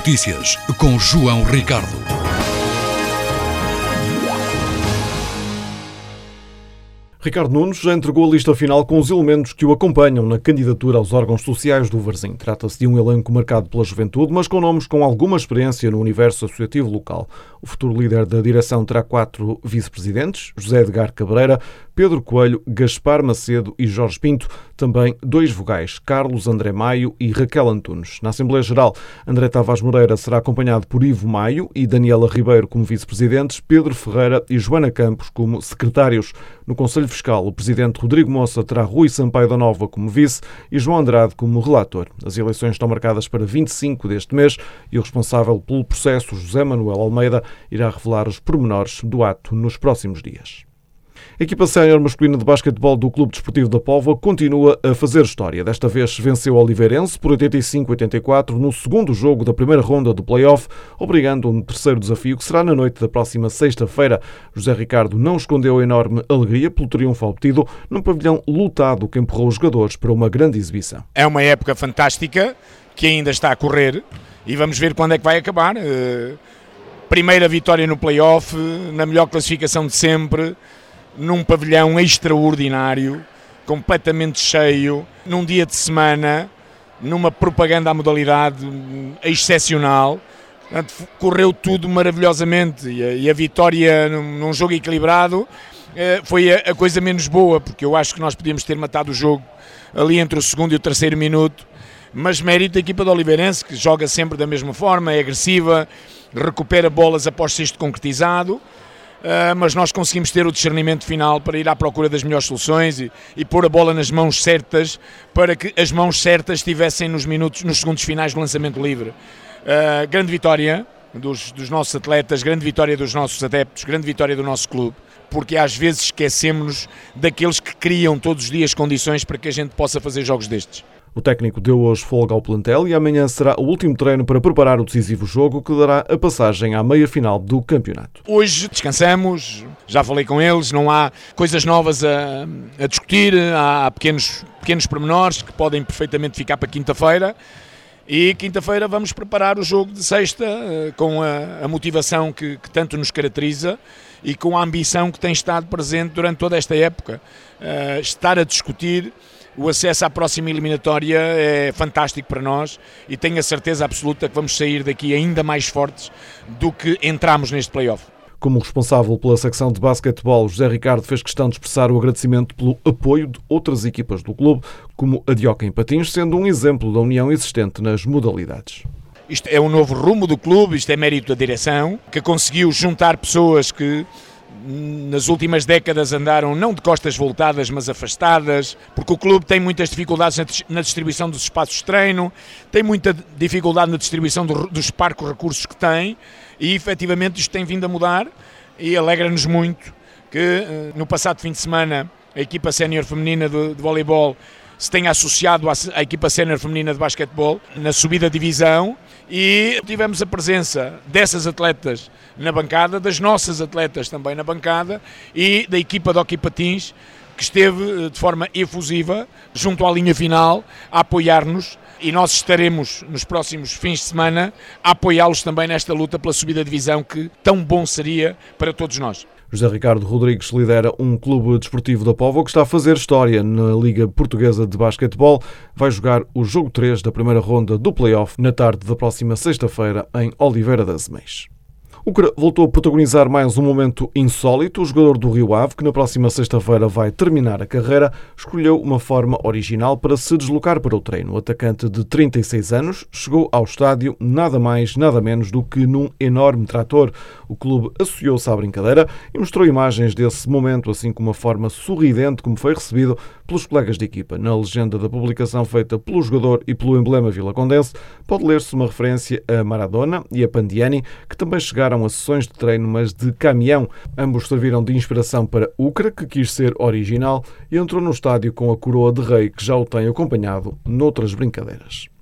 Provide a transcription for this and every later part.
Notícias com João Ricardo. Ricardo Nunes já entregou a lista final com os elementos que o acompanham na candidatura aos órgãos sociais do Varzim. Trata-se de um elenco marcado pela juventude, mas com nomes com alguma experiência no universo associativo local. O futuro líder da direção terá 4 vice-presidentes: José Edgar Cabreira, Pedro Coelho, Gaspar Macedo e Jorge Pinto. Também 2 vogais, Carlos André Maio e Raquel Antunes. Na Assembleia Geral, André Tavares Moreira será acompanhado por Ivo Maio e Daniela Ribeiro como vice-presidentes, Pedro Ferreira e Joana Campos como secretários. No Conselho Fiscal, o presidente Rodrigo Moça terá Rui Sampaio da Nova como vice e João Andrade como relator. As eleições estão marcadas para 25 deste mês e o responsável pelo processo, José Manuel Almeida, irá revelar os pormenores do ato nos próximos dias. A equipa sénior masculina de basquetebol do Clube Desportivo da Póvoa continua a fazer história. Desta vez venceu o Oliveirense por 85-84 no segundo jogo da primeira ronda do play-off, obrigando um terceiro desafio que será na noite da próxima sexta-feira. José Ricardo não escondeu a enorme alegria pelo triunfo obtido num pavilhão lotado que empurrou os jogadores para uma grande exibição. É uma época fantástica que ainda está a correr e vamos ver quando é que vai acabar. Primeira vitória no play-off, na melhor classificação de sempre, num pavilhão extraordinário, completamente cheio, num dia de semana, numa propaganda à modalidade excepcional. Portanto, correu tudo maravilhosamente e a vitória num jogo equilibrado foi a coisa menos boa, porque eu acho que nós podíamos ter matado o jogo ali entre o segundo e o terceiro minuto, mas mérito da equipa do Oliveirense, que joga sempre da mesma forma, é agressiva, recupera bolas após sexto concretizado. Mas nós conseguimos ter o discernimento final para ir à procura das melhores soluções e pôr a bola nas mãos certas, para que as mãos certas estivessem nos segundos finais do lançamento livre. Grande vitória dos nossos atletas, grande vitória dos nossos adeptos, grande vitória do nosso clube, porque às vezes esquecemos-nos daqueles que criam todos os dias condições para que a gente possa fazer jogos destes. O técnico deu hoje folga ao plantel e amanhã será o último treino para preparar o decisivo jogo que dará a passagem à meia-final do campeonato. Hoje descansamos, já falei com eles, não há coisas novas a discutir, há pequenos pormenores que podem perfeitamente ficar para quinta-feira. E quinta-feira vamos preparar o jogo de sexta com a motivação que tanto nos caracteriza e com a ambição que tem estado presente durante toda esta época. Estar a discutir o acesso à próxima eliminatória é fantástico para nós e tenho a certeza absoluta que vamos sair daqui ainda mais fortes do que entramos neste play-off. Como responsável pela secção de basquetebol, José Ricardo fez questão de expressar o agradecimento pelo apoio de outras equipas do clube, como a Dioca em Patins, sendo um exemplo da união existente nas modalidades. Isto é um novo rumo do clube, isto é mérito da direção, que conseguiu juntar pessoas que nas últimas décadas andaram não de costas voltadas, mas afastadas, porque o clube tem muitas dificuldades na distribuição dos espaços de treino, tem muita dificuldade na distribuição dos parcos recursos que tem e efetivamente isto tem vindo a mudar e alegra-nos muito que no passado fim de semana a equipa sénior feminina de voleibol se tenha associado à equipa sénior feminina de basquetebol na subida de divisão e tivemos a presença dessas atletas na bancada, das nossas atletas também na bancada e da equipa de hóquei patins que esteve de forma efusiva junto à linha final a apoiar-nos e nós estaremos nos próximos fins de semana a apoiá-los também nesta luta pela subida de divisão que tão bom seria para todos nós. José Ricardo Rodrigues lidera um clube desportivo da Póvoa que está a fazer história na Liga Portuguesa de Basquetebol. Vai jogar o jogo 3 da primeira ronda do play-off na tarde da próxima sexta-feira em Oliveira das Meias. O CRA voltou a protagonizar mais um momento insólito. O jogador do Rio Ave, que na próxima sexta-feira vai terminar a carreira, escolheu uma forma original para se deslocar para o treino. O atacante de 36 anos chegou ao estádio nada mais, nada menos do que num enorme trator. O clube associou-se à brincadeira e mostrou imagens desse momento, assim como a forma sorridente como foi recebido pelos colegas de equipa. Na legenda da publicação feita pelo jogador e pelo emblema vilacondense, pode ler-se uma referência a Maradona e a Pandiani, que também chegaram a sessões de treino, mas de caminhão. Ambos serviram de inspiração para Ucra, que quis ser original e entrou no estádio com a coroa de rei, que já o tem acompanhado noutras brincadeiras.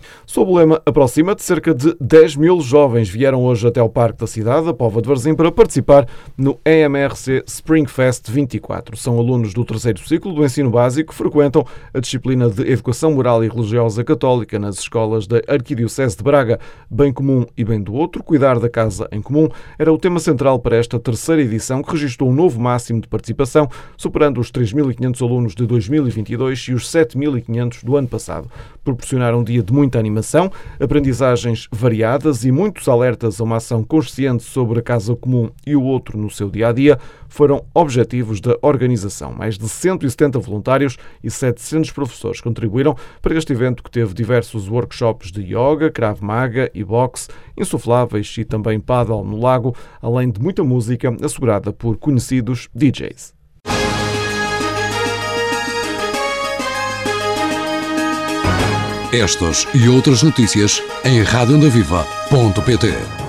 Sob o lema Aproxima-te, cerca de 10 mil jovens vieram hoje até ao Parque da Cidade, a Póvoa de Varzim, para participar no EMRC Spring Fest 24. São alunos do terceiro ciclo do ensino básico que frequentam a disciplina de Educação Moral e Religiosa Católica nas escolas da Arquidiocese de Braga. Bem comum e bem do outro, cuidar da casa em comum, era o tema central para esta terceira edição, que registrou um novo máximo de participação, superando os 3.500 alunos de 2022 e os 7.500 do ano passado. Proporcionaram um dia de muita animação, aprendizagens variadas e muitos alertas a uma ação consciente sobre a casa comum e o outro no seu dia-a-dia foram objetivos da organização. Mais de 170 voluntários e 700 professores contribuíram para este evento, que teve diversos workshops de yoga, Krav Maga e boxe, insufláveis e também pádel no lago, além de muita música assegurada por conhecidos DJs. Estas e outras notícias em radioondaviva.pt.